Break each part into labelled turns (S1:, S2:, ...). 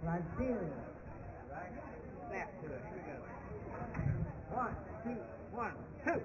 S1: Brazil.
S2: Right? Snap to it. Here we go. 1, 2, 1, 2.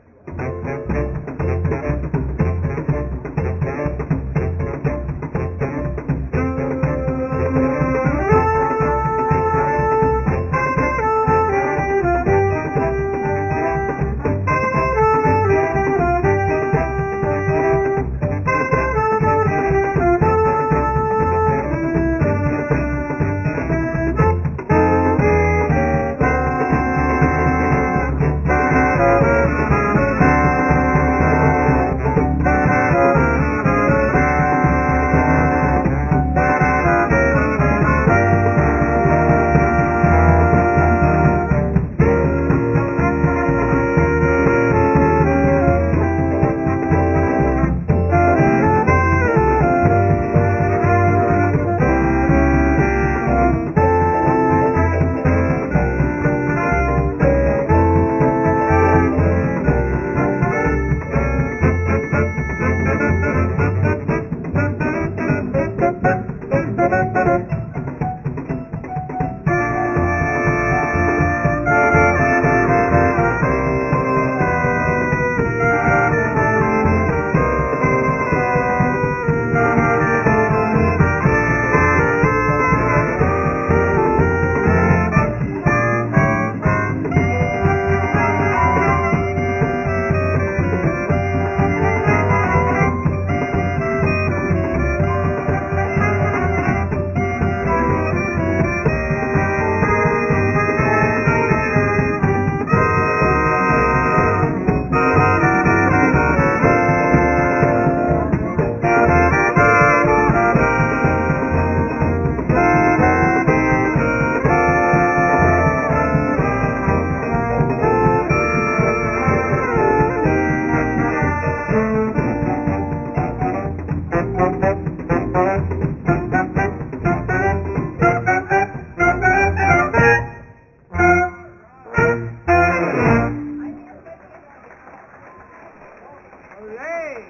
S2: Hooray!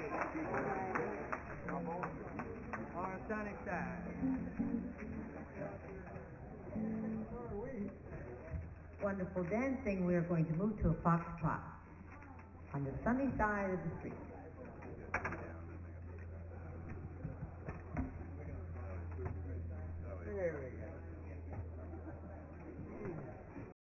S2: On the sunny side.
S1: Wonderful dancing. We are going to move to a foxtrot on the sunny side of the street.
S2: There we